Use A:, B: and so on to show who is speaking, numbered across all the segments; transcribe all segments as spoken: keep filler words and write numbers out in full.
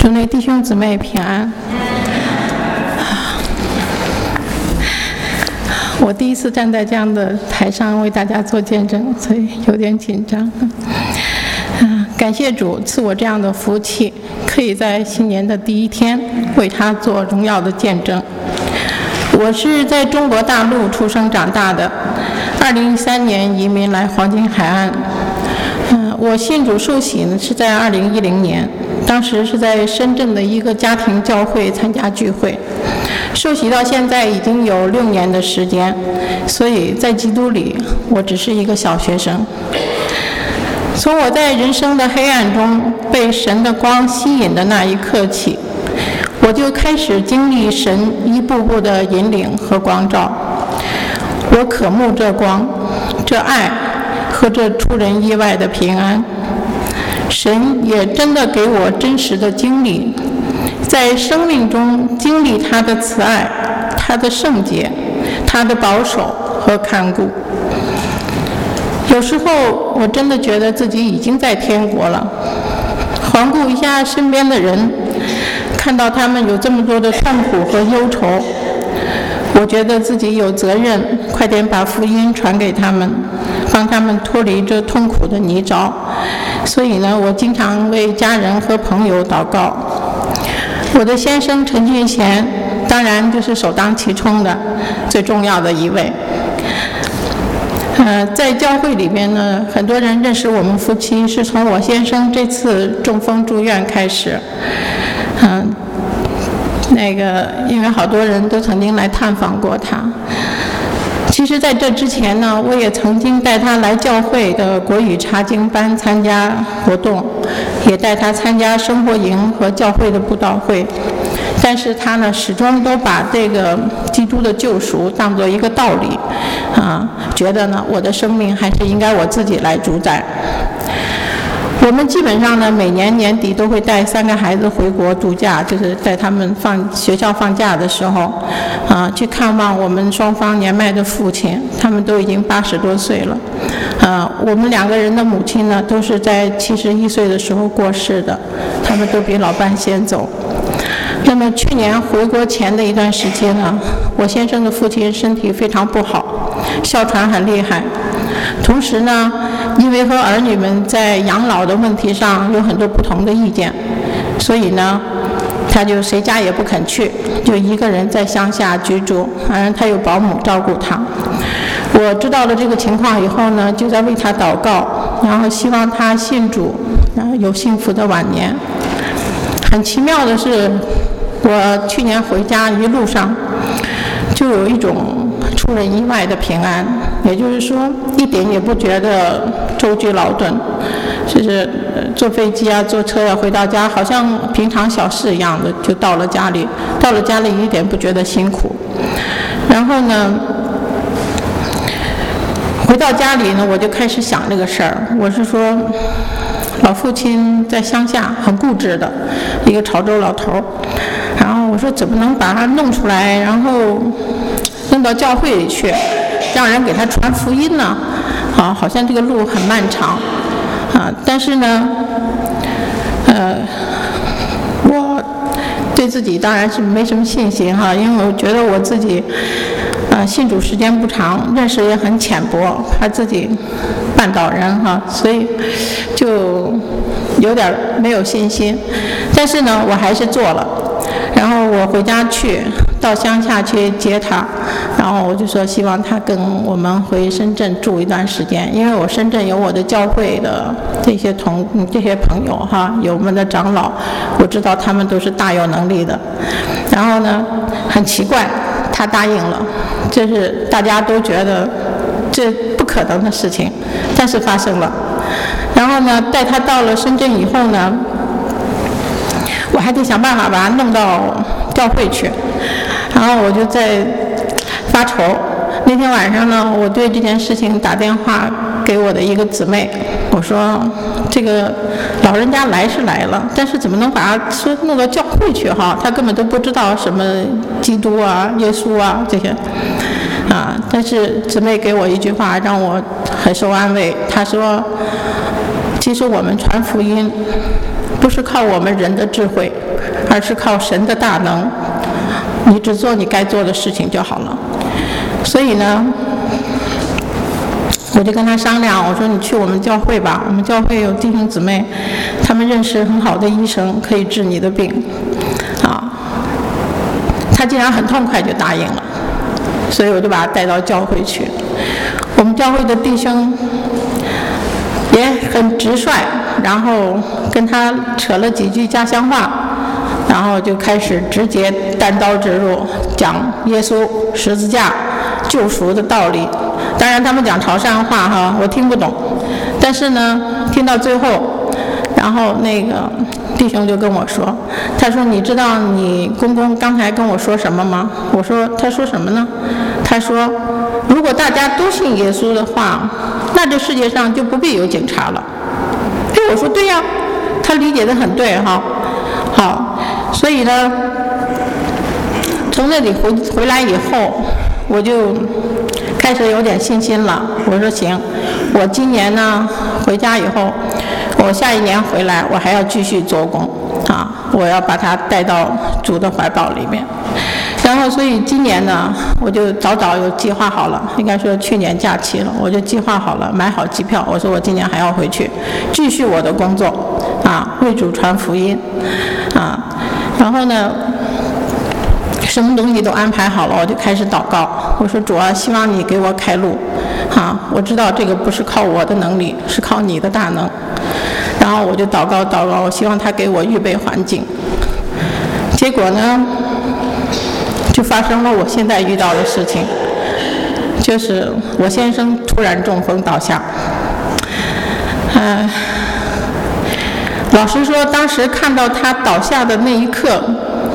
A: 主内弟兄姊妹平安。我第一次站在这样的台上为大家做见证，所以有点紧张。啊，感谢主赐我这样的福气，可以在新年的第一天为他做荣耀的见证。我是在中国大陆出生长大的，二零一三年移民来黄金海岸。嗯，我信主受洗呢是在二零一零年，当时是在深圳的一个家庭教会参加聚会，受洗到现在已经有六年的时间，所以在基督里我只是一个小学生。从我在人生的黑暗中被神的光吸引的那一刻起，我就开始经历神一步步的引领和光照。我渴慕这光，这爱和这出人意外的平安。神也真的给我真实的经历，在生命中经历他的慈爱，他的圣洁，他的保守和看顾。有时候我真的觉得自己已经在天国了，环顾一下身边的人，看到他们有这么多的痛苦和忧愁，我觉得自己有责任快点把福音传给他们，帮他们脱离这痛苦的泥沼。所以呢，我经常为家人和朋友祷告。我的先生陈俊贤当然就是首当其冲的最重要的一位。呃，在教会里面呢，很多人认识我们夫妻是从我先生这次中风住院开始。嗯，那个因为好多人都曾经来探访过他。其实在这之前呢，我也曾经带他来教会的国语查经班参加活动，也带他参加生活营和教会的布道会。但是他呢，始终都把这个基督的救赎当作一个道理，啊，觉得呢，我的生命还是应该我自己来主宰。我们基本上呢，每年年底都会带三个孩子回国度假，就是在他们放学校放假的时候，啊，去看望我们双方年迈的父亲，他们都已经八十多岁了。啊，我们两个人的母亲呢，都是在七十一岁的时候过世的，他们都比老伴先走。那么去年回国前的一段时间呢，我先生的父亲身体非常不好，哮喘很厉害。同时呢，因为和儿女们在养老的问题上有很多不同的意见，所以呢，他就谁家也不肯去，就一个人在乡下居住，反正他有保姆照顾他。我知道了这个情况以后呢，就在为他祷告，然后希望他信主，然后有幸福的晚年。很奇妙的是，我去年回家一路上就有一种出人意外的平安，也就是说一点也不觉得舟车劳顿，就是坐飞机啊坐车啊回到家好像平常小事一样的就到了家里，到了家里一点不觉得辛苦。然后呢，回到家里呢，我就开始想这个事儿，我是说老父亲在乡下很固执的一个潮州老头，然后我说怎么能把他弄出来，然后弄到教会里去，让人给他传福音呢？啊，好像这个路很漫长，啊，但是呢，呃，我对自己当然是没什么信心哈，因为我觉得我自己，呃，信主时间不长，认识也很浅薄，怕自己绊倒人哈，所以就有点没有信心。但是呢，我还是做了。然后我回家去，到乡下去接他，然后我就说希望他跟我们回深圳住一段时间，因为我深圳有我的教会的这些同这些朋友哈，有我们的长老，我知道他们都是大有能力的。然后呢，很奇怪，他答应了，就是大家都觉得这不可能的事情，但是发生了。然后呢，带他到了深圳以后呢，我还得想办法把他弄到教会去，然后我就在发愁。那天晚上呢，我对这件事情打电话给我的一个姊妹，我说这个老人家来是来了，但是怎么能把他说弄到教会去哈？他根本都不知道什么基督啊、耶稣啊这些啊。但是姊妹给我一句话让我很受安慰，她说其实我们传福音不是靠我们人的智慧， 而是靠神的大能，你只做你该做的事情就好了。所以呢，我就跟他商量，我说你去我们教会吧，我们教会有弟兄姊妹，他们认识很好的医生，可以治你的病啊。他竟然很痛快就答应了，所以我就把他带到教会去。我们教会的弟兄也很直率，然后跟他扯了几句家乡话，然后就开始直接单刀直入讲耶稣十字架救赎的道理。当然他们讲潮汕话哈，我听不懂，但是呢听到最后，然后那个弟兄就跟我说，他说你知道你公公刚才跟我说什么吗？我说他说什么呢？他说如果大家都信耶稣的话，那这世界上就不必有警察了。哎，我说对呀，他理解得很对哈。好，所以呢从那里回回来以后，我就开始有点信心了。我说行，我今年呢回家以后，我下一年回来我还要继续做工啊，我要把他带到主的怀抱里面。然后所以今年呢我就早早有计划好了，应该说去年假期了，我就计划好了，买好机票，我说我今年还要回去继续我的工作啊，为主传福音啊。然后呢什么东西都安排好了，我就开始祷告，我说主啊，希望你给我开路啊，我知道这个不是靠我的能力，是靠你的大能。然后我就祷告祷告，我希望他给我预备环境。结果呢就发生了我现在遇到的事情，就是我先生突然中风倒下。呃，老实说当时看到他倒下的那一刻，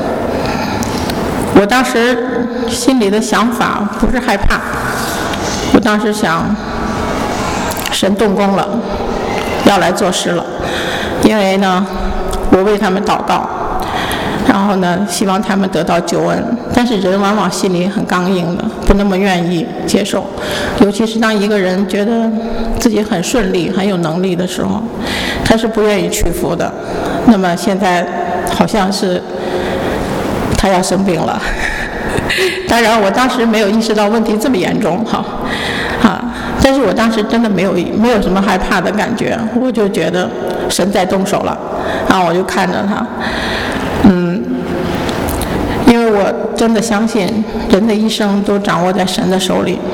A: 我当时心里的想法不是害怕，我当时想神动工了，要来做事了。因为呢我为他们祷告，然后呢希望他们得到救恩，但是人往往心里很刚硬的，不那么愿意接受，尤其是当一个人觉得自己很顺利很有能力的时候，他是不愿意屈服的。那么现在好像是他要生病了，当然我当时没有意识到问题这么严重哈啊，但是我当时真的没有没有什么害怕的感觉，我就觉得神在动手了，然后我就看着他，嗯，因为我真的相信人的一生都掌握在神的手里。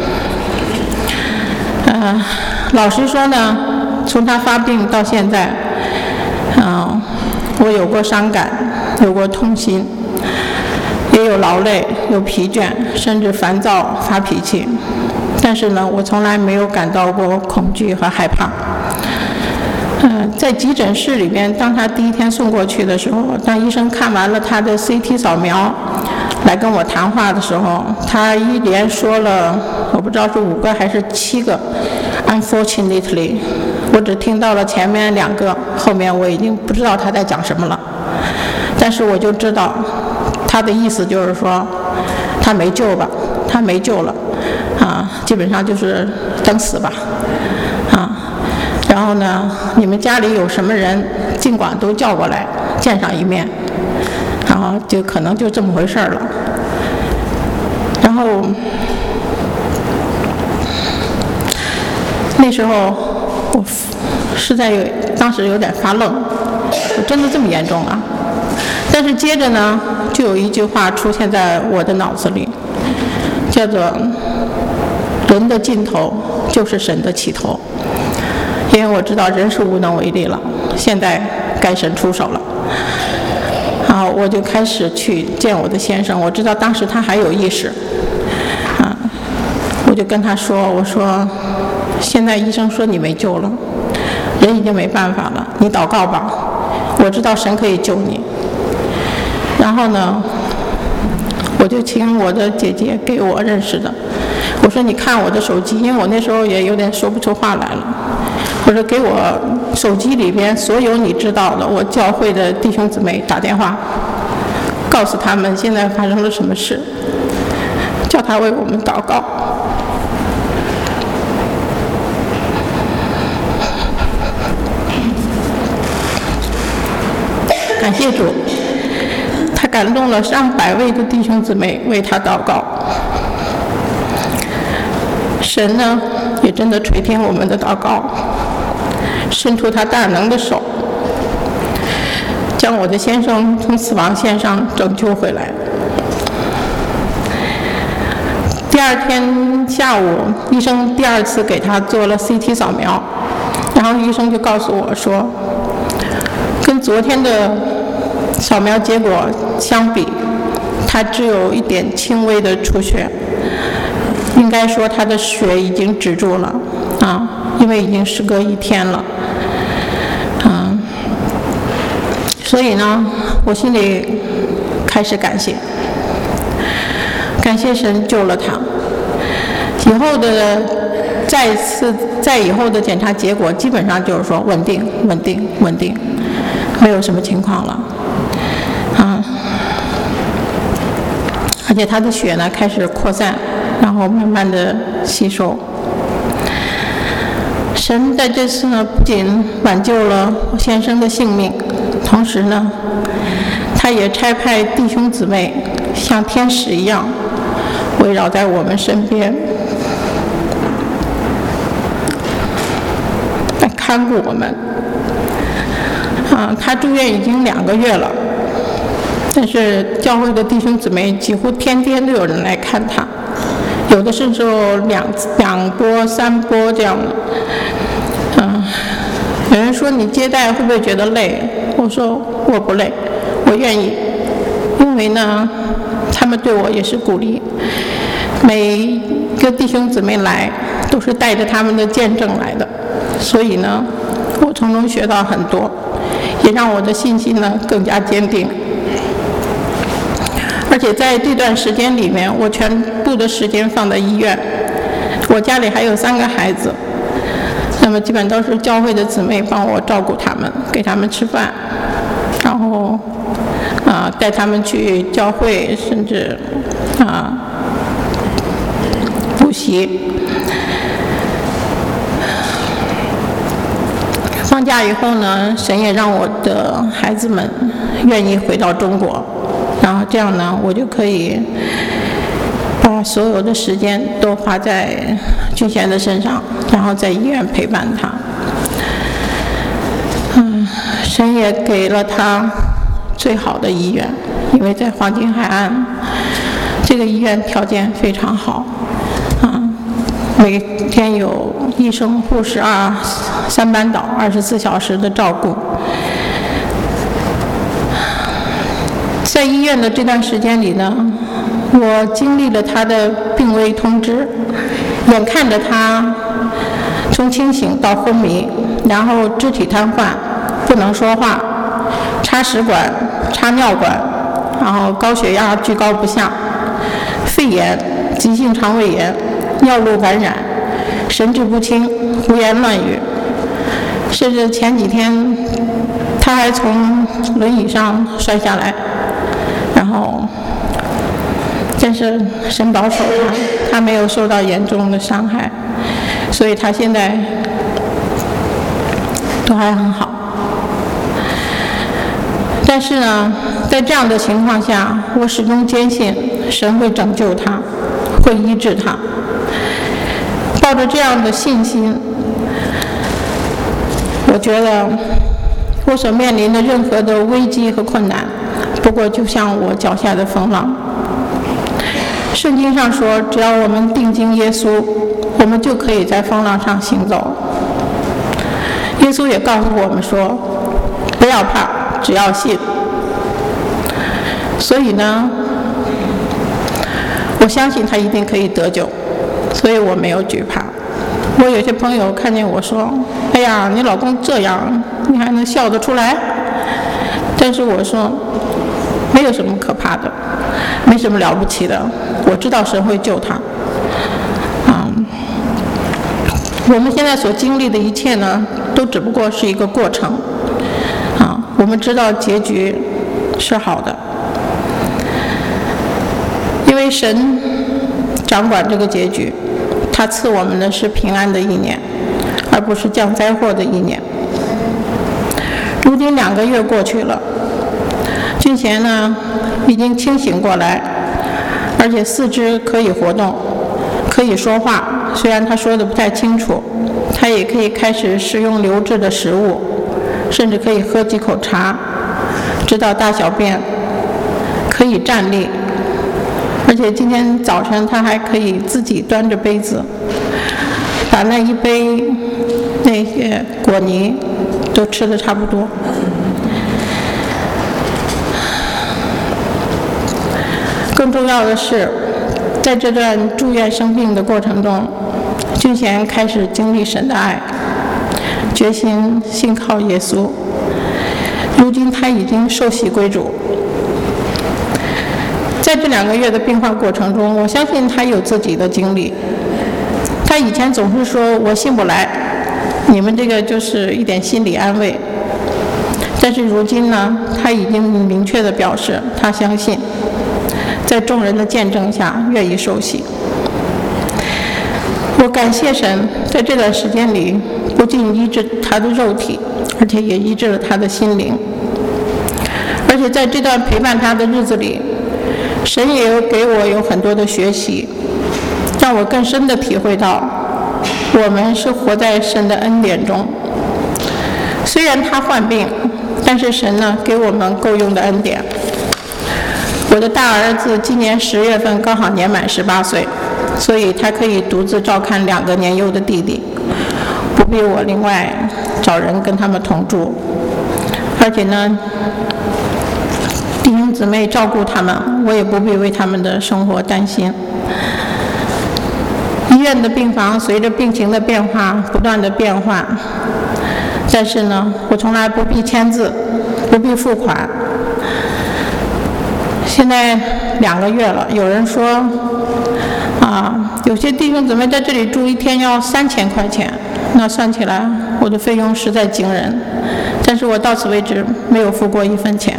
A: 呃，老实说呢，从他发病到现在，嗯、呃，我有过伤感，有过痛心，也有劳累，有疲倦，甚至烦躁发脾气，但是呢我从来没有感到过恐惧和害怕。嗯，在急诊室里边，当他第一天送过去的时候，当医生看完了他的 C T 扫描来跟我谈话的时候，他一连说了我不知道是五个还是七个 unfortunately， 我只听到了前面两个，后面我已经不知道他在讲什么了，但是我就知道他的意思就是说他没救吧，他没救了啊，基本上就是等死吧啊。然后呢你们家里有什么人尽管都叫过来见上一面，然后就可能就这么回事了。然后那时候我实在有当时有点发愣，我真的这么严重啊？但是接着呢就有一句话出现在我的脑子里，叫做人的尽头就是神的起头。因为我知道人是无能为力了，现在该神出手了。然后我就开始去见我的先生，我知道当时他还有意识啊，我就跟他说，我说现在医生说你没救了，人已经没办法了，你祷告吧，我知道神可以救你。然后呢我就请我的姐姐给我认识的，我说你看我的手机，因为我那时候也有点说不出话来了，我说给我手机里边所有你知道的我教会的弟兄姊妹打电话，告诉他们现在发生了什么事，叫他为我们祷告。感谢主。 他感动了上百位的弟兄姊妹为他祷告。神呢，也真的垂听我们的祷告，伸出他大能的手，将我的先生从死亡线上拯救回来。第二天下午，医生第二次给他做了 C T 扫描，然后医生就告诉我说，跟昨天的扫描结果相比，他只有一点轻微的出血，应该说他的血已经止住了啊，因为已经时隔一天了，嗯，所以呢，我心里开始感谢，感谢神救了他。以后的再次再以后的检查结果，基本上就是说稳定、稳定、稳定，没有什么情况了，啊，而且他的血呢开始扩散，然后慢慢的吸收。神在这次呢，不仅挽救了我先生的性命，同时呢，他也差派弟兄姊妹像天使一样围绕在我们身边，来看顾我们。啊，他住院已经两个月了，但是教会的弟兄姊妹几乎天天都有人来看他，有的甚至有两两波、三波这样的。嗯，有人说你接待会不会觉得累？我说我不累，我愿意，因为呢，他们对我也是鼓励。每一个弟兄姊妹来都是带着他们的见证来的，所以呢，我从中学到很多，也让我的信心呢更加坚定。而且在这段时间里面，我全部的时间放在医院，我家里还有三个孩子，那么基本都是教会的姊妹帮我照顾他们，给他们吃饭，然后啊带他们去教会，甚至啊补习。放假以后呢，神也让我的孩子们愿意回到中国，然后这样呢，我就可以把所有的时间都花在俊贤的身上，然后在医院陪伴他。嗯，神也给了他最好的医院，因为在黄金海岸，这个医院条件非常好，啊，每天有医生、护士啊，三班倒，二十四小时的照顾。在医院的这段时间里呢，我经历了他的病危通知，眼看着他从清醒到昏迷，然后肢体瘫痪，不能说话，插食管、插尿管，然后高血压居高不下，肺炎、急性肠胃炎、尿路感染，神志不清，胡言乱语，甚至前几天他还从轮椅上摔下来，然后但是神保守他，他没有受到严重的伤害，所以他现在都还很好。但是呢，在这样的情况下，我始终坚信神会拯救他，会医治他。抱着这样的信心，我觉得我所面临的任何的危机和困难，不过就像我脚下的风浪。圣经上说，只要我们定睛耶稣，我们就可以在风浪上行走。耶稣也告诉我们说，不要怕，只要信。所以呢，我相信他一定可以得救，所以我没有惧怕。我有些朋友看见我说，哎呀，你老公这样，你还能笑得出来？但是我说，没有什么可怕的，没什么了不起的，我知道神会救他。嗯，我们现在所经历的一切呢，都只不过是一个过程。啊，我们知道结局是好的，因为神掌管这个结局，他赐我们的是平安的一年，而不是降灾祸的一年。如今两个月过去了， 俊贤呢已经清醒过来，而且四肢可以活动，可以说话，虽然他说的不太清楚，他也可以开始食用流质的食物，甚至可以喝几口茶，知道大小便，可以站立，而且今天早晨他还可以自己端着杯子，把那一杯那些果泥都吃得差不多。更重要的是，在这段住院生病的过程中，俊贤开始经历神的爱，决心信靠耶稣。如今他已经受洗归主。在这两个月的病患过程中，我相信他有自己的经历。他以前总是说我信不来，你们这个就是一点心理安慰。但是如今呢，他已经明确地表示他相信，在众人的见证下愿意受洗。我感谢神，在这段时间里不仅医治他的肉体，而且也医治了他的心灵。而且在这段陪伴他的日子里，神也有给我有很多的学习，让我更深地体会到我们是活在神的恩典中。虽然他患病，但是神呢给我们够用的恩典。我的大儿子今年十月份刚好年满十八岁，所以他可以独自照看两个年幼的弟弟，不必我另外找人跟他们同住。而且呢，弟兄姊妹照顾他们，我也不必为他们的生活担心。医院的病房随着病情的变化不断的变换，但是呢，我从来不必签字，不必付款。现在两个月了，有人说啊，有些弟兄姊妹在这里住一天要三千块钱，那算起来我的费用实在惊人，但是我到此为止没有付过一分钱。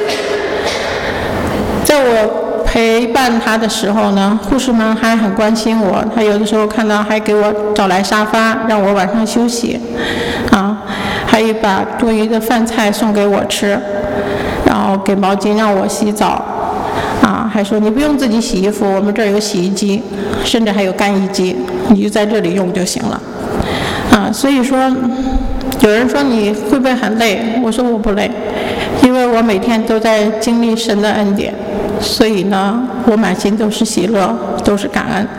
A: 在我陪伴他的时候呢，护士们还很关心我，他有的时候看到还给我找来沙发让我晚上休息，啊，还有把多余的饭菜送给我吃，然后给毛巾让我洗澡，啊，还说你不用自己洗衣服，我们这儿有洗衣机，甚至还有干衣机，你就在这里用就行了，啊，所以说有人说你会不会很累？我说我不累，因为我每天都在经历神的恩典，所以呢，我满心都是喜乐，都是感恩。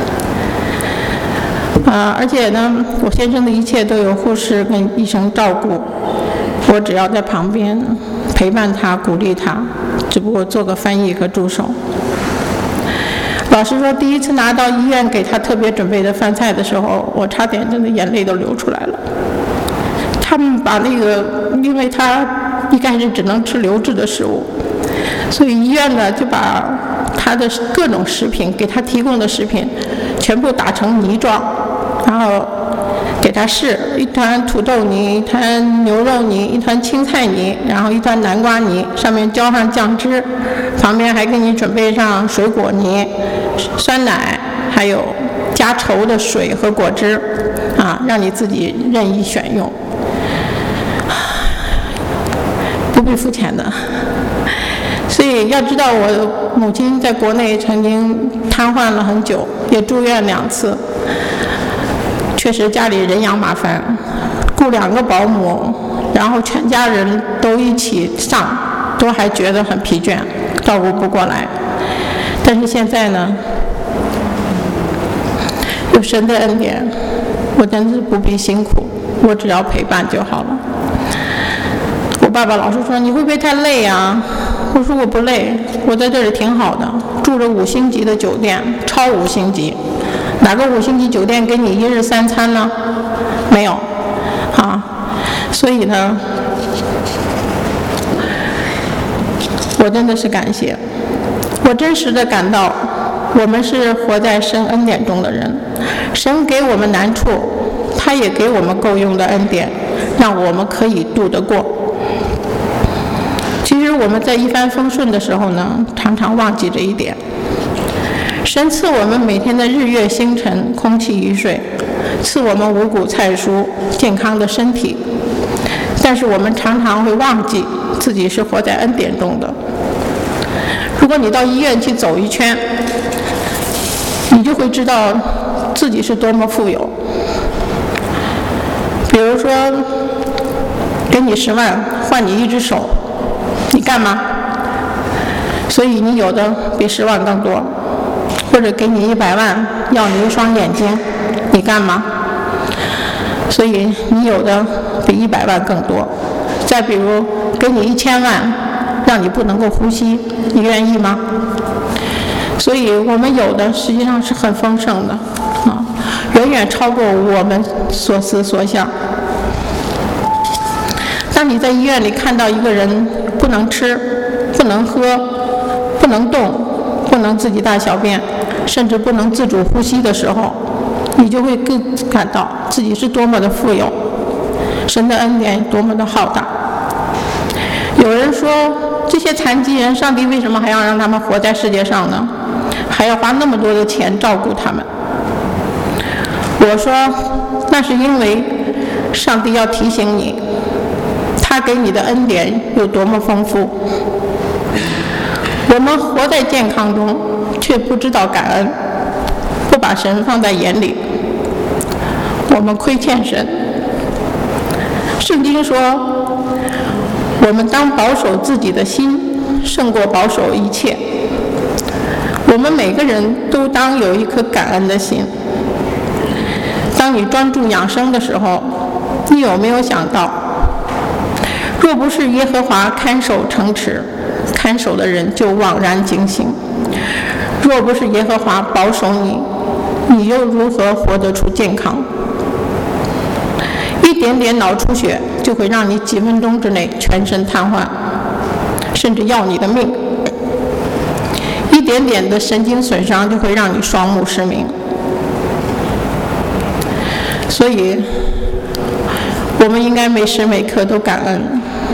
A: 啊，而且呢，我先生的一切都有护士跟医生照顾，我只要在旁边陪伴他、鼓励他，只不过做个翻译和助手。老实说，第一次拿到医院给他特别准备的饭菜的时候，我差点真的眼泪都流出来了。他们把那个，因为他一开始只能吃流质的食物，所以医院呢就把他的各种食品给他提供的食品全部打成泥状，然后给他试，一团土豆泥，一团牛肉泥，一团青菜泥，然后一团南瓜泥，上面浇上酱汁，旁边还给你准备上水果泥、酸奶，还有加稠的水和果汁，啊，让你自己任意选用，不必付钱的。所以要知道，我母亲在国内曾经瘫痪了很久，也住院两次，确实家里人仰马翻，雇两个保姆，然后全家人都一起上，都还觉得很疲倦，照顾不过来。但是现在呢，有神的恩典，我真是不必辛苦，我只要陪伴就好了。我爸爸老是说你会不会太累啊？我说我不累，我在这里挺好的，住着五星级的酒店，超五星级，哪个五星级酒店给你一日三餐呢？没有，啊，所以呢，我真的是感谢，我真实的感到，我们是活在神恩典中的人，神给我们难处，他也给我们够用的恩典，让我们可以度得过。其实我们在一帆风顺的时候呢，常常忘记这一点。神赐我们每天的日月星辰、空气雨水，赐我们五谷菜蔬、健康的身体。 但是我们常常会忘记自己是活在恩典中的。如果你到医院去走一圈，你就会知道自己是多么富有。比如说给你十万换你一只手，你干嘛？所以你有的比十万更多。或者给你一百万要你一双眼睛，你干嘛？所以你有的比一百万更多。再比如给你一千万让你不能够呼吸，你愿意吗？所以我们有的实际上是很丰盛的啊，远远超过我们所思所想。当你在医院里看到一个人不能吃、不能喝、不能动、不能自己大小便，甚至不能自主呼吸的时候，你就会更感到自己是多么的富有，神的恩典多么的浩大。有人说，这些残疾人，上帝为什么还要让他们活在世界上呢？还要花那么多的钱照顾他们？我说，那是因为上帝要提醒你，他给你的恩典有多么丰富。我们活在健康中，却不知道感恩，不把神放在眼里，我们亏欠神。圣经说，我们当保守自己的心，胜过保守一切。我们每个人都当有一颗感恩的心。当你专注养生的时候，你有没有想到，若不是耶和华看守城池，看守的人就枉然警醒；若不是耶和华保守你，你又如何活得出健康？一点点脑出血就会让你几分钟之内全身瘫痪，甚至要你的命；一点点的神经损伤就会让你双目失明。所以我们应该每时每刻都感恩。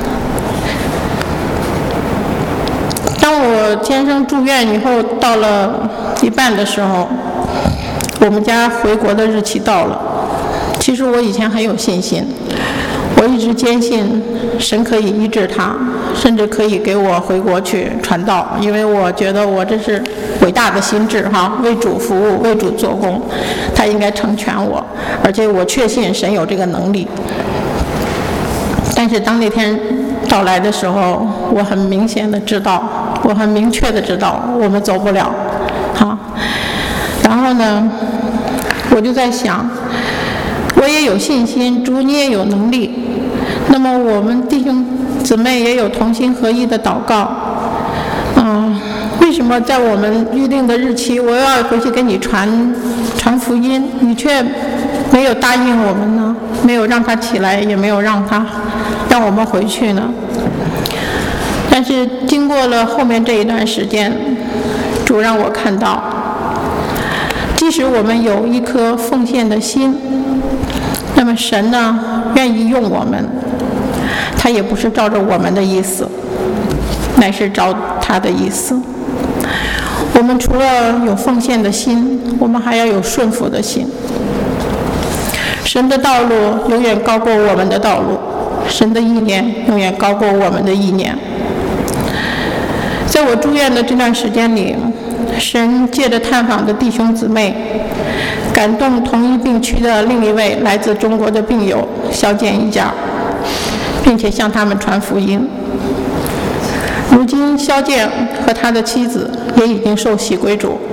A: 当我先生住院以后，到了一半的时候，我们家回国的日期到了。其实我以前很有信心，我一直坚信神可以医治他，甚至可以给我回国去传道，因为我觉得我这是伟大的心志哈，为主服务，为主做工，他应该成全我，而且我确信神有这个能力。但是当那天到来的时候，我很明显的知道，我很明确的知道我们走不了，好，然后呢，我就在想，我也有信心，主你也有能力，那么我们弟兄姊妹也有同心合一的祷告，嗯，为什么在我们预定的日期，我又要回去跟你传传福音，你却没有答应我们呢？没有让他起来，也没有让他让我们回去呢？但是经过了后面这一段时间，主让我看到，即使我们有一颗奉献的心，那么神呢愿意用我们，他也不是照着我们的意思，乃是照他的意思。我们除了有奉献的心，我们还要有顺服的心。神的道路永远高过我们的道路，神的意念永远高过我们的意念。在我住院的这段时间里，神借着探访的弟兄姊妹，感动同一病区的另一位来自中国的病友肖建一家，并且向他们传福音。如今肖建和他的妻子也已经受洗归主。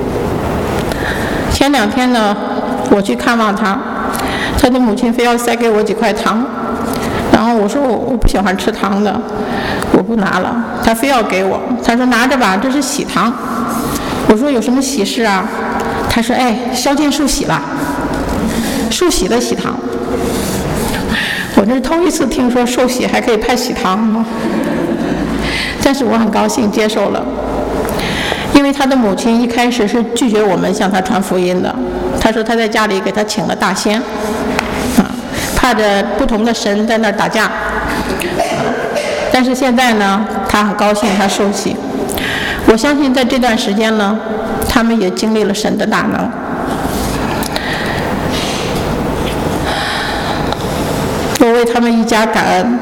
A: 前两天呢，我去看望他，他的母亲非要塞给我几块糖，然后我说我我不喜欢吃糖的，我不拿了，他非要给我，他说拿着吧，这是喜糖。我说有什么喜事啊？他说哎，肖建受洗了，受洗的喜糖。我这是头一次听说受洗还可以派喜糖，但是我很高兴接受了，因为他的母亲一开始是拒绝我们向他传福音的，他说他在家里给他请了大仙，啊，怕着不同的神在那儿打架。但是现在呢，他很高兴他受洗。我相信在这段时间呢，他们也经历了神的大能。我为为他们一家感恩。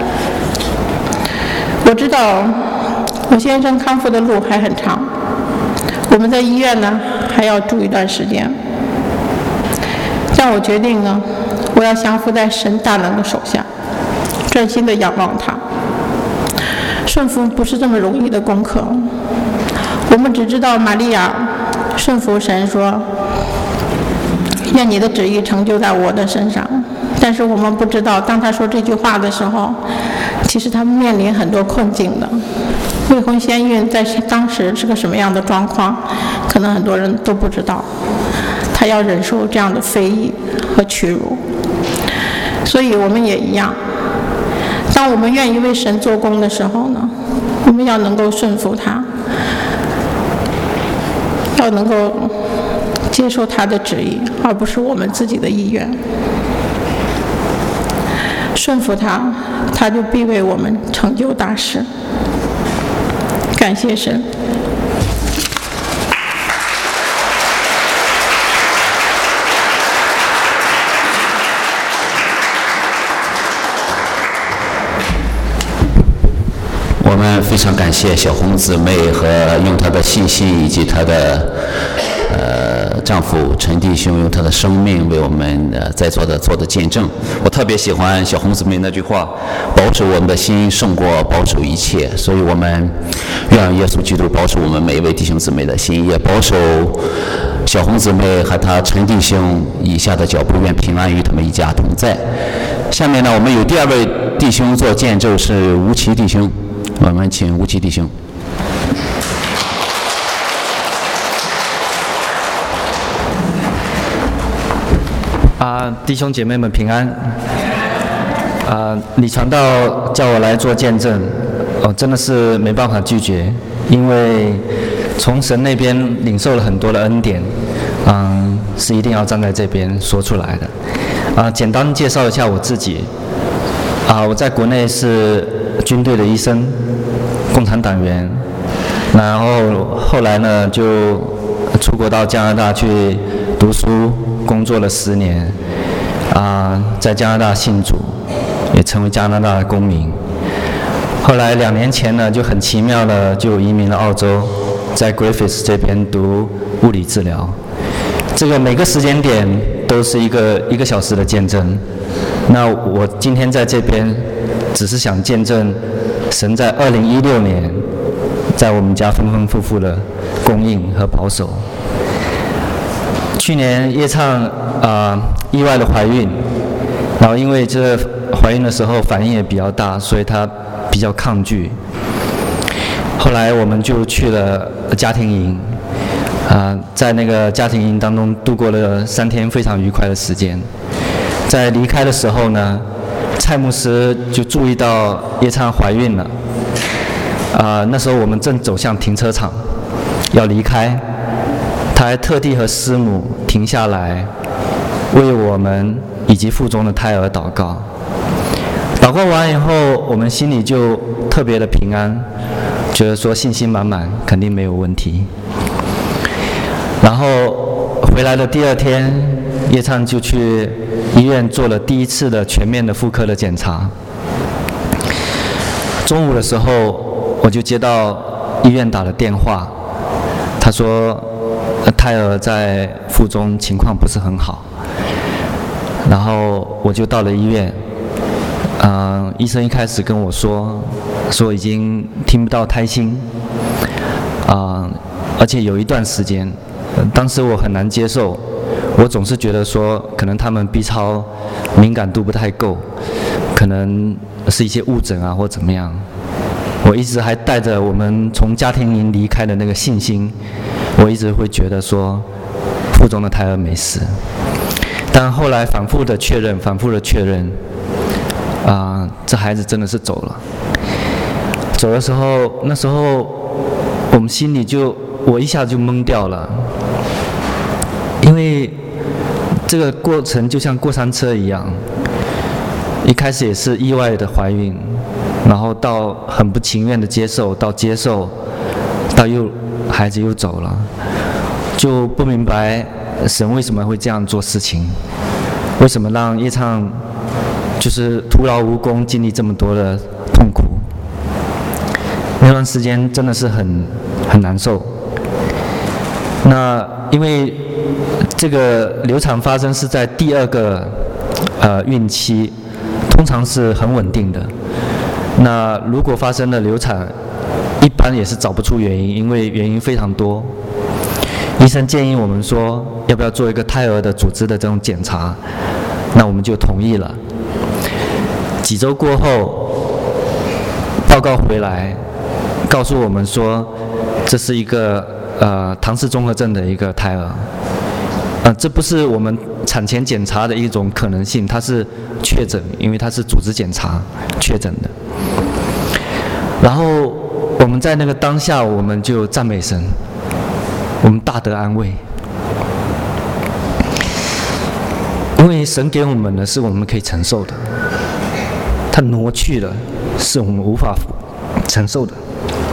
A: 我知道我先生康复的路还很长，我们在医院呢还要住一段时间。但我决定呢，我要降服在神大能的手下，专心的仰望他。顺服不是这么容易的功课。我们只知道玛利亚顺服神说，愿你的旨意成就在我的身上。但是我们不知道，当他说这句话的时候，其实他面临很多困境的。未婚先孕在当时是个什么样的状况，可能很多人都不知道。他要忍受这样的非议和屈辱，所以我们也一样。当我们愿意为神做工的时候呢，我们要能够顺服他，要能够接受他的旨意，而不是我们自己的意愿。顺服他，他就必为我们成就大事。感谢神。
B: 我们非常感谢小红姊妹和用她的信心以及她的呃丈夫陈弟兄用他的生命为我们呃在座的做的见证。我特别喜欢小红姊妹那句话：保守我们的心胜过保守一切。所以我们愿耶稣基督保守我们每一位弟兄姊妹的心，也保守小红姊妹和她陈弟兄以下的脚步，愿平安与他们一家同在。下面呢，我们有第二位弟兄做见证，是吴奇弟兄。我们请吴奇弟兄。
C: 啊，弟兄姐妹们平安。啊，李传道叫我来做见证，哦，真的是没办法拒绝，因为从神那边领受了很多的恩典，嗯，是一定要站在这边说出来的。啊，简单介绍一下我自己。啊，我在国内是军队的医生，共产党员，然后后来呢就出国到加拿大去读书，工作了十年，啊，在加拿大信主，也成为加拿大的公民。后来两年前呢，就很奇妙的就移民了澳洲，在 Griffiths 这边读物理治疗。这个每个时间点都是一个一个小时的见证。那我今天在这边，只是想见证神在二零一六年在我们家丰丰富富的供应和保守。去年叶畅啊、呃、意外的怀孕，然后因为这怀孕的时候反应也比较大，所以她比较抗拒。后来我们就去了家庭营，啊、呃，在那个家庭营当中度过了三天非常愉快的时间。在离开的时候呢，蔡牧师就注意到叶畅怀孕了，啊、呃，那时候我们正走向停车场，要离开，他还特地和师母停下来，为我们以及腹中的胎儿祷告。祷告完以后，我们心里就特别的平安，觉得说信心满满，肯定没有问题。然后回来的第二天，叶畅就去医院做了第一次的全面的妇科的检查。中午的时候，我就接到医院打的电话，他说胎儿在腹中情况不是很好，然后我就到了医院。嗯、呃，医生一开始跟我说，说已经听不到胎心，啊、呃，而且有一段时间，呃，当时我很难接受。我总是觉得说，可能他们 B 超敏感度不太够，可能是一些误诊啊或怎么样。我一直还带着我们从家庭营离开的那个信心，我一直会觉得说，腹中的胎儿没事。但后来反复的确认，反复的确认，啊、呃，这孩子真的是走了。走的时候，那时候我们心里就，我一下就懵掉了。因为这个过程就像过山车一样，一开始也是意外的怀孕，然后到很不情愿的接受，到接受，到又孩子又走了，就不明白神为什么会这样做事情，为什么让叶畅就是徒劳无功，经历这么多的痛苦。那段时间真的是很很难受。那因为这个流产发生是在第二个呃孕期，通常是很稳定的。那如果发生了流产，一般也是找不出原因，因为原因非常多。医生建议我们说，要不要做一个胎儿的组织的这种检查？那我们就同意了。几周过后，报告回来，告诉我们说，这是一个呃唐氏综合症的一个胎儿。呃，这不是我们产前检查的一种可能性，它是确诊，因为它是组织检查确诊的。然后我们在那个当下，我们就赞美神，我们大得安慰，因为神给我们的是我们可以承受的，他挪去了是我们无法承受的。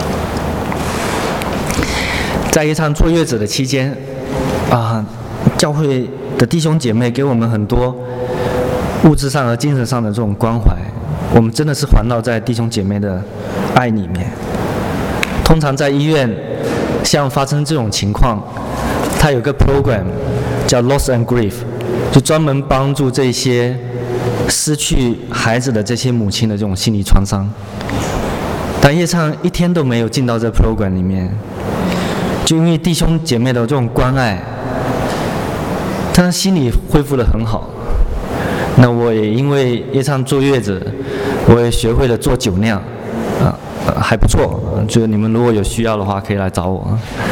C: 在一场坐月子的期间，啊，教会的弟兄姐妹给我们很多物质上和精神上的这种关怀，我们真的是环绕在弟兄姐妹的爱里面。通常在医院，像发生这种情况，它有个 program 叫 Loss and Grief， 就专门帮助这些失去孩子的这些母亲的这种心理创伤。但叶畅一天都没有进到这 program 里面，就因为弟兄姐妹的这种关爱，他心里恢复得很好。那我也因为叶畅坐月子，我也学会了做酒酿，啊，还不错。就你们如果有需要的话，可以来找我。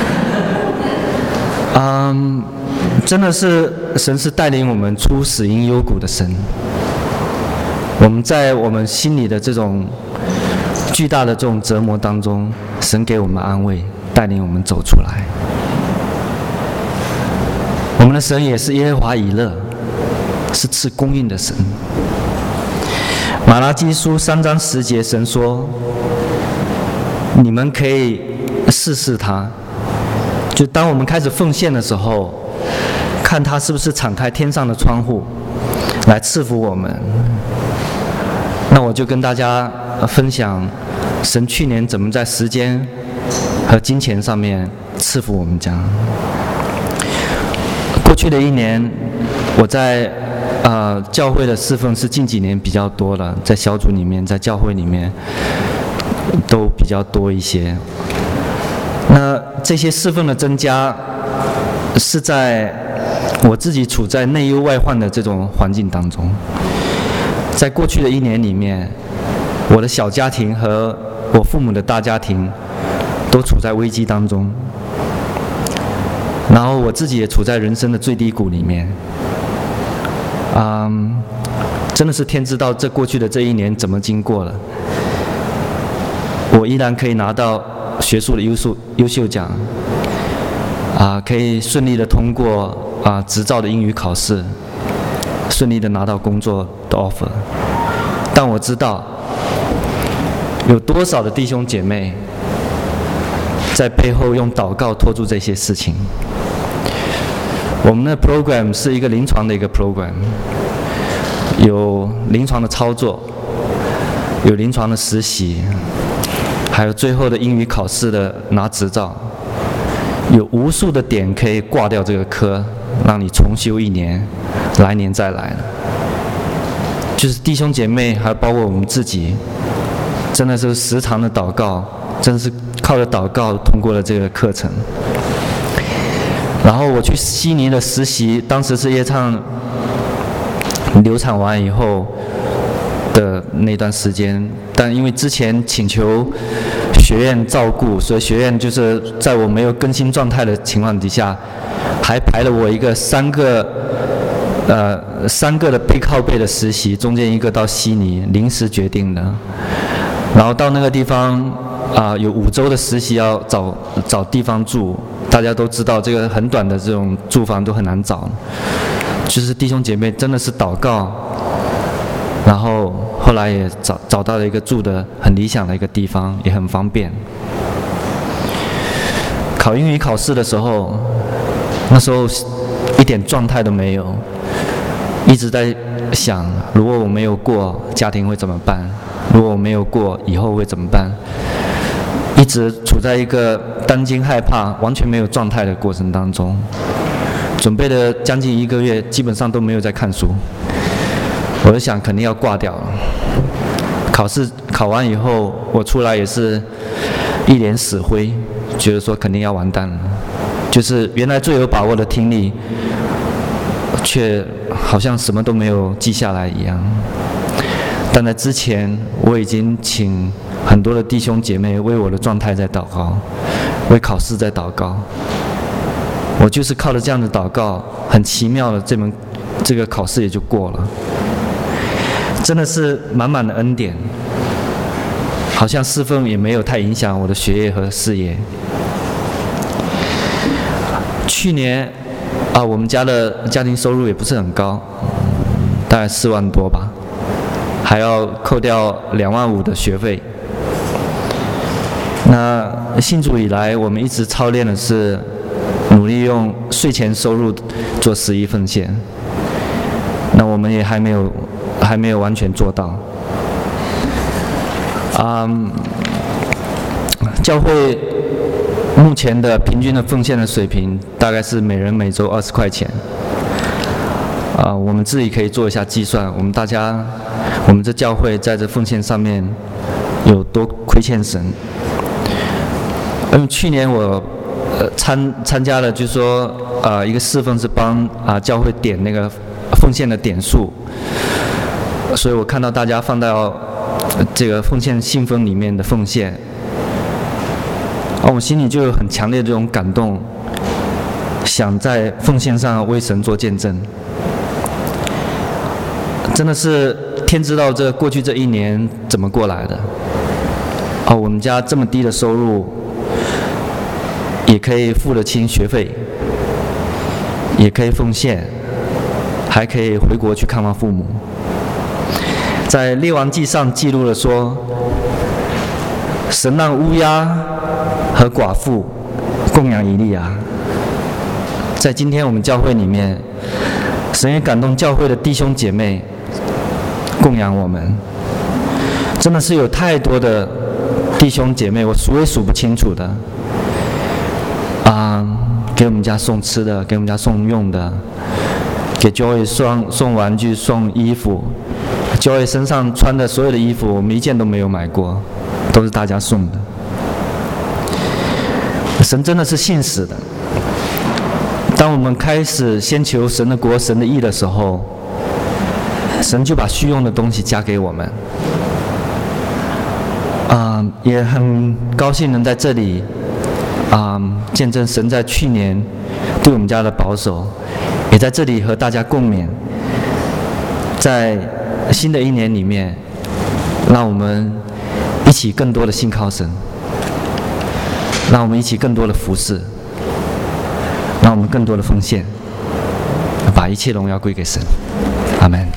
C: 嗯，真的是神是带领我们出死荫幽谷的神。我们在我们心里的这种巨大的这种折磨当中，神给我们安慰，带领我们走出来。我们的神也是耶和华以勒，是赐供应的神。马拉基书三章十节，神说：“你们可以试试他。”就当我们开始奉献的时候，看他是不是敞开天上的窗户，来赐福我们。那我就跟大家分享，神去年怎么在时间和金钱上面赐福我们家。过去的一年，我在呃教会的侍奉是近几年比较多的，在小组里面，在教会里面都比较多一些。那这些侍奉的增加，是在我自己处在内忧外患的这种环境当中。在过去的一年里面，我的小家庭和我父母的大家庭都处在危机当中，然后我自己也处在人生的最低谷里面。嗯，真的是天知道这过去的这一年怎么经过了。我依然可以拿到学术的优秀优秀奖，啊，可以顺利的通过啊执照的英语考试，顺利的拿到工作的 offer。但我知道，有多少的弟兄姐妹在背后用祷告拖住这些事情。我们的 program 是一个临床的一个 program， 有临床的操作，有临床的实习，还有最后的英语考试的拿执照，有无数的点可以挂掉这个科，让你重修一年，来年再来了。就是弟兄姐妹，还包括我们自己，真的是时常的祷告，真的是靠着祷告通过了这个课程。然后我去悉尼的实习，当时是叶畅流产完以后的那段时间，但因为之前请求学院照顾，所以学院就是在我没有更新状态的情况底下，还排了我一个三个呃三个的背靠背的实习，中间一个到悉尼临时决定的。然后到那个地方啊、呃，有五周的实习要找找地方住，大家都知道这个很短的这种住房都很难找，就是弟兄姐妹真的是祷告，然后后来也找找到了一个住的很理想的一个地方，也很方便。考英语考试的时候，那时候一点状态都没有，一直在想，如果我没有过，家庭会怎么办？如果我没有过，以后会怎么办？一直处在一个担惊害怕、完全没有状态的过程当中。准备了将近一个月，基本上都没有在看书。我就想，肯定要挂掉了。考试考完以后，我出来也是一脸死灰，觉得说肯定要完蛋了。就是原来最有把握的听力，却好像什么都没有记下来一样。但在之前，我已经请很多的弟兄姐妹为我的状态在祷告，为考试在祷告。我就是靠着这样的祷告，很奇妙的这门这个考试也就过了。真的是满满的恩典，好像侍奉也没有太影响我的学业和事业。去年啊，我们家的家庭收入也不是很高，大概四万多吧，还要扣掉两万五的学费。那信主以来，我们一直操练的是努力用税前收入做十一奉献。那我们也还没有还没有完全做到。嗯，教会目前的平均的奉献的水平大概是每人每周二十块钱。啊，我们自己可以做一下计算，我们大家，我们这教会在这奉献上面有多亏欠神。因为去年我呃参参加了，就是说呃一个侍奉是帮啊、呃、教会点那个奉献的点数，所以我看到大家放到这个奉献信封里面的奉献，啊，我心里就有很强烈的这种感动，想在奉献上为神做见证。真的是天知道这过去这一年怎么过来的。啊，我们家这么低的收入，也可以付得清学费，也可以奉献，还可以回国去看望父母。在列王记上记录了说，神让乌鸦和寡妇供养以利亚。在今天我们教会里面，神也感动教会的弟兄姐妹供养我们。真的是有太多的弟兄姐妹，我数也数不清楚的啊、嗯，给我们家送吃的，给我们家送用的，给 Joy 送送玩具、送衣服。Joy 身上穿的所有的衣服，我们一件都没有买过，都是大家送的。神真的是信实的。当我们开始先求神的国、神的义的时候，神就把虚用的东西加给我们。啊、呃，也很高兴能在这里啊、呃、见证神在去年对我们家的保守，也在这里和大家共勉，在新的一年里面，让我们一起更多的信靠神，让我们一起更多的服侍，让我们更多的奉献，把一切荣耀归给神。阿们。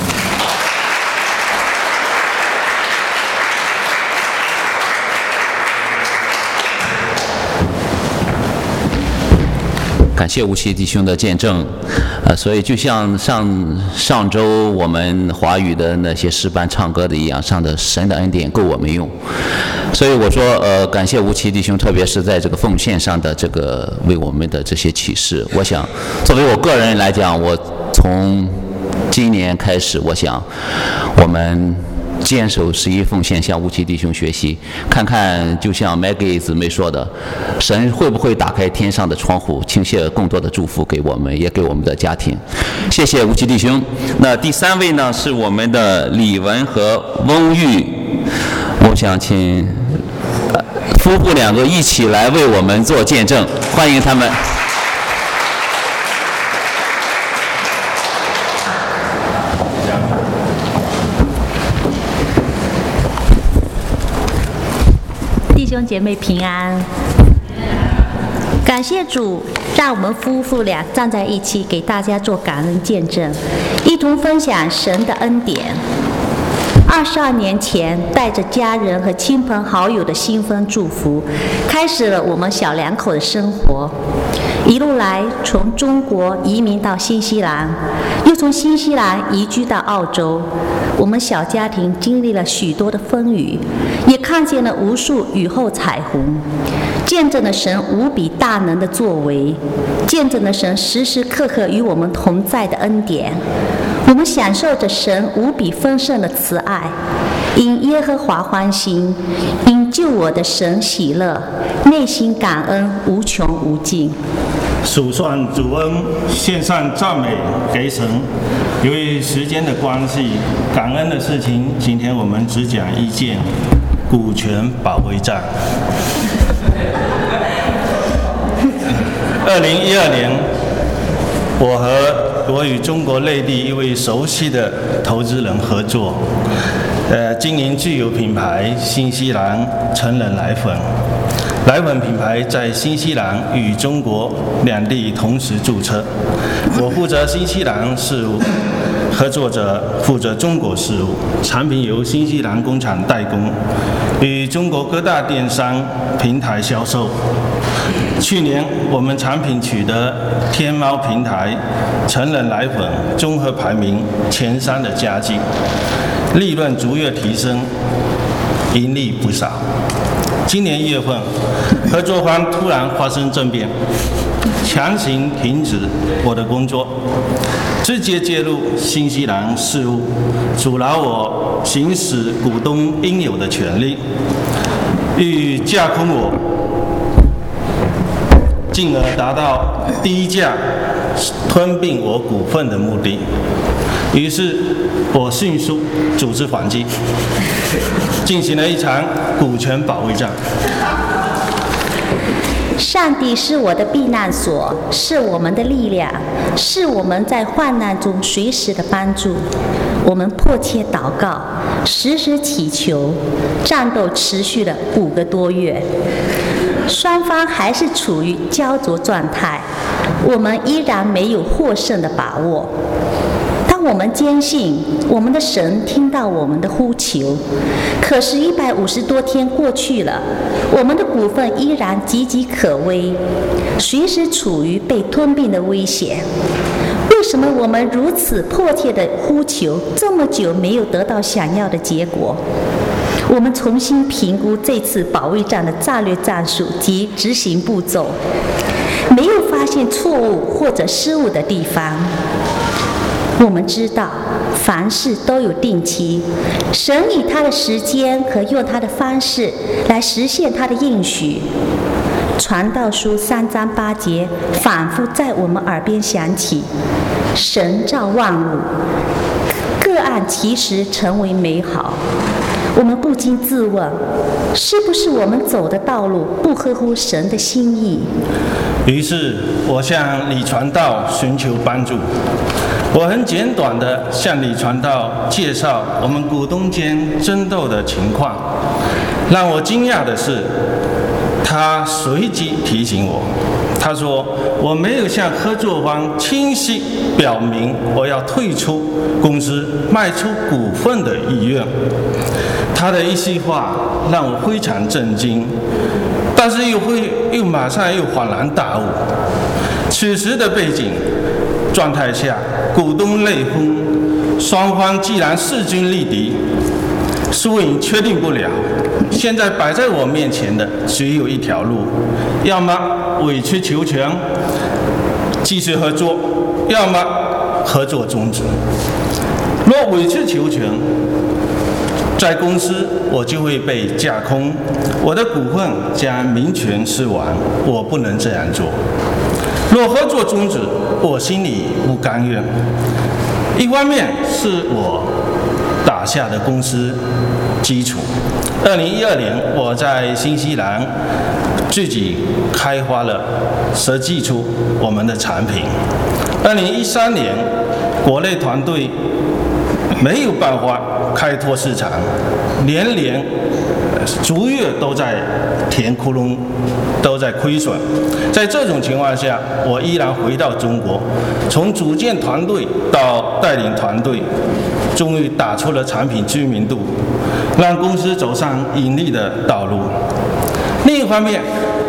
B: 感谢吴奇弟兄的见证，呃，所以就像上上周我们华语的那些诗班唱歌的一样，上的神的恩典够我们用。所以我说，呃，感谢吴奇弟兄，特别是在这个奉献上的这个为我们的这些启示。我想，作为我个人来讲，我从今年开始，我想我们坚守十一奉献，向吴奇弟兄学习，看看就像 Maggie 姊妹说的，神会不会打开天上的窗户，倾泻更多的祝福给我们，也给我们的家庭。谢谢吴奇弟兄。那第三位呢，是我们的李文和翁玉，我想请夫妇两个一起来为我们做见证，欢迎他们。
D: 弟兄姐妹平安，感谢主，让我们夫妇俩站在一起，给大家做感恩见证，一同分享神的恩典。二十二年前，带着家人和亲朋好友的新婚祝福，开始了我们小两口的生活。 一路来从中国移民到新西兰，又从新西兰移居到澳洲。我们小家庭经历了许多的风雨，也看见了无数雨后彩虹，见证了神无比大能的作为，见证了神时时刻刻与我们同在的恩典。我们享受着神无比丰盛的慈爱，因耶和华欢心，因救我的神喜乐，内心感恩无穷无尽。
E: 数算主恩，献上赞美给神。由于时间的关系，感恩的事情，今天我们只讲一件：股权保卫战。二零一二年，我和我与中国内地一位熟悉的投资人合作，呃，经营具有品牌新西兰成人奶粉。奶粉品牌在新西兰与中国两地同时注册，我负责新西兰事务，合作者负责中国事务。产品由新西兰工厂代工，与中国各大电商平台销售。去年我们产品取得天猫平台成人奶粉综合排名前三的佳绩，利润逐月提升，盈利不少。今年一月份，合作方突然发生政变，强行停止我的工作，直接介入新西兰事务，阻挠我行使股东应有的权利，欲架空我，进而达到低价吞并我股份的目的。于是我迅速组织反击，进行了一场股权保卫战。
D: 上帝是我的避难所，是我们的力量，是我们在患难中随时的帮助。我们迫切祷告，时时祈求，战斗持续了五个多月，双方还是处于焦灼状态，我们依然没有获胜的把握。当我们坚信我们的神听到我们的呼求，可是一百五十多天过去了，我们的股份依然岌岌可危，随时处于被吞并的危险。为什么我们如此迫切的呼求，这么久没有得到想要的结果？我们重新评估这次保卫战的战略战术及执行步骤，没有发现错误或者失误的地方。我们知道凡事都有定期，神以他的时间和用他的方式来实现他的应许。传道书三章八节反复在我们耳边响起，神造万物，各按其时成为美好。我们不禁自问，是不是我们走的道路不合乎神的心意？
E: 于是我向李传道寻求帮助。我很简短地向李传道介绍我们股东间争斗的情况。让我惊讶的是，他随即提醒我，他说我没有向合作方清晰表明我要退出公司卖出股份的意愿。他的一席话让我非常震惊，但是又会又马上又恍然大悟。此时的背景状态下，股东内讧，双方既然势均力敌，输赢确定不了。现在摆在我面前的只有一条路，要么委曲求全，继续合作，要么合作终止。若委曲求全，在公司我就会被架空，我的股份将名存实亡，我不能这样做。若合作终止，我心里不甘愿。一方面是我打下的公司基础。二零一二年，我在新西兰自己开发了、设计出我们的产品。二零一三年，国内团队没有办法开拓市场，年年逐月都在填窟窿，都在亏损。在这种情况下，我依然回到中国，从组建团队到带领团队，终于打出了产品知名度，让公司走上盈利的道路。另一方面，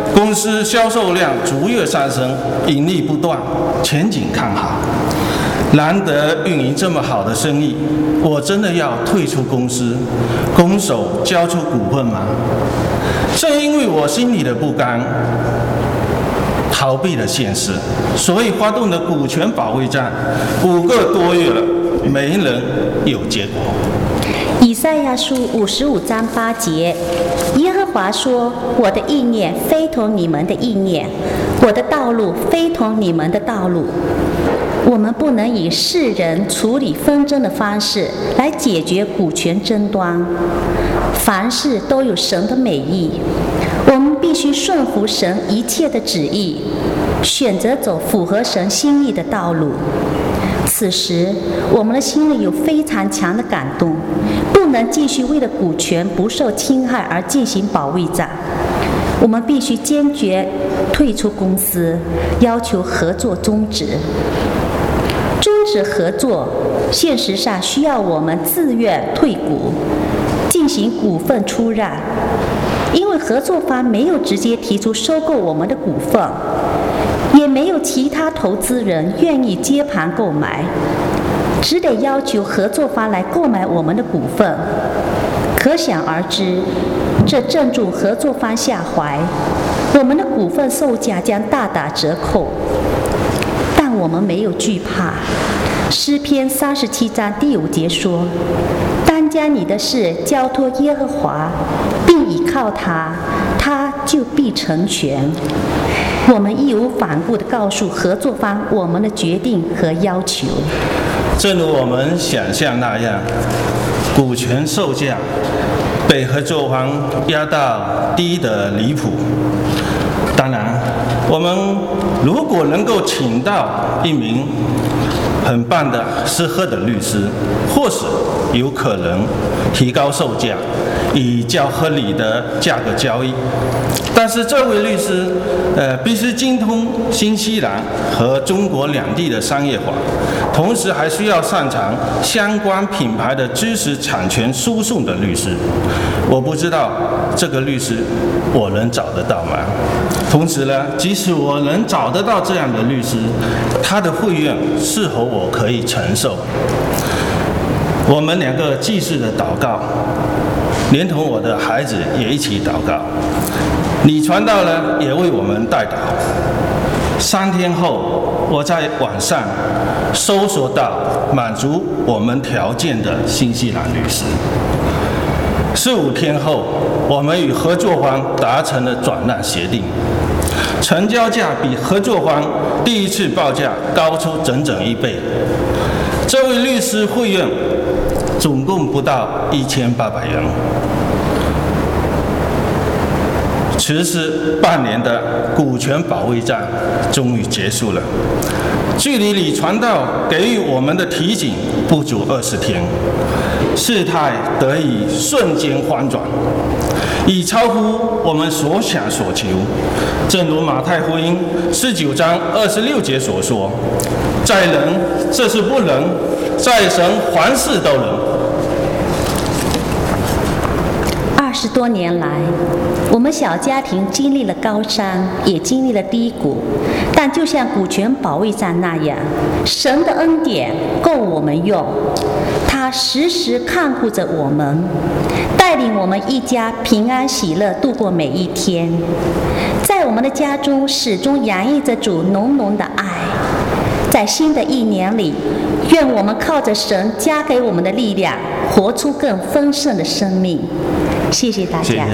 E: 公司销售量逐月上升，盈利不断，前景看好。难得运营这么好的生意，我真的要退出公司，拱手交出股份吗？正因为我心里的不甘，逃避了现实，所以发动的股权保卫战，五个多月了，没人有结果。
D: 以赛亚书五十五章八节，耶和华说：“我的意念非同你们的意念，我的道路非同你们的道路。”我们不能以世人处理纷争的方式来解决股权争端，凡事都有神的美意，我们必须顺服神一切的旨意，选择走符合神心意的道路。此时，我们的心里有非常强的感动，不能继续为了股权不受侵害而进行保卫战。我们必须坚决退出公司，要求合作终止。终止合作，现实上需要我们自愿退股，进行股份出让，因为合作方没有直接提出收购我们的股份，也没有其他投资人愿意接盘购买，只得要求合作方来购买我们的股份。可想而知，这正中合作方下怀，我们的股份售价将大打折扣。但我们没有惧怕。诗篇三十七章第五节说：“当将你的事交托耶和华，并倚靠他，他就必成全。”我们义无反顾地告诉合作方我们的决定和要求。
E: 正如我们想象那样，股权售价被合作方压到低得离谱。当然，我们如果能够请到一名很棒的适合的律师，或许有可能提高售价，以较合理的价格交易。但是这位律师，呃，必须精通新西兰和中国两地的商业法，同时还需要擅长相关品牌的知识产权输送的律师。我不知道这个律师我能找得到吗？同时呢，即使我能找得到这样的律师，他的费用是否我可以承受？我们两个继续的祷告，连同我的孩子也一起祷告。李传道呢也为我们代祷。三天后，我在网上搜索到满足我们条件的新西兰律师。十五天后，我们与合作方达成了转让协定，成交价比合作方第一次报价高出整整一倍。这位律师费用总共不到一千八百元。持续半年的股权保卫战终于结束了，距离李传道给予我们的提醒不足二十天，事态得以瞬间翻转，已超乎我们所想所求。正如马太福音十九章二十六节所说：“在人这是不能，在神凡事都能。”
D: 二十多年来，我们小家庭经历了高山，也经历了低谷，但就像股权保卫战那样，神的恩典够我们用，他时时看顾着我们，带领我们一家平安喜乐度过每一天。在我们的家中始终洋溢着主浓浓的爱。在新的一年里，愿我们靠着神加给我们的力量，活出更丰盛的生命。谢谢大家。
E: 谢谢大家。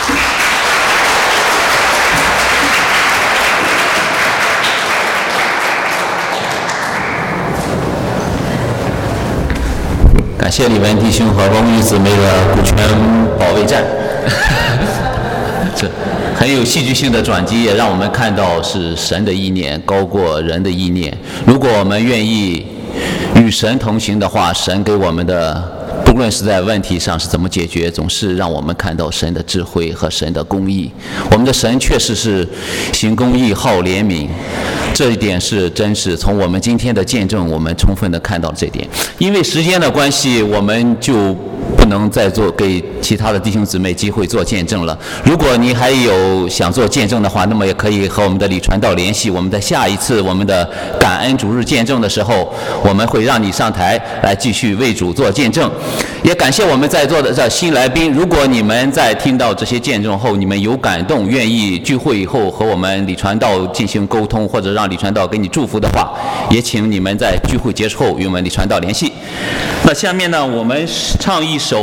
B: 感谢李文弟兄和翁玉姊妹的股权保卫战，这很有戏剧性的转机，也让我们看到是神的意念高过人的意念。如果我们愿意与神同行的话，神给我们的不论是在问题上是怎么解决，总是让我们看到神的智慧和神的公义。我们的神确实是行公义、好怜悯，这一点是真是从我们今天的见证，我们充分的看到这点。因为时间的关系，我们就不能再做给其他的弟兄姊妹机会做见证了。如果你还有想做见证的话，那么也可以和我们的李传道联系。我们在下一次我们的感恩主日见证的时候，我们会让你上台来继续为主做见证。也感谢我们在座的这新来宾，如果你们在听到这些见证后，你们有感动，愿意聚会以后和我们李传道进行沟通，或者让李传道给你祝福的话，也请你们在聚会结束后与我们李传道联系。那下面呢，我们唱一首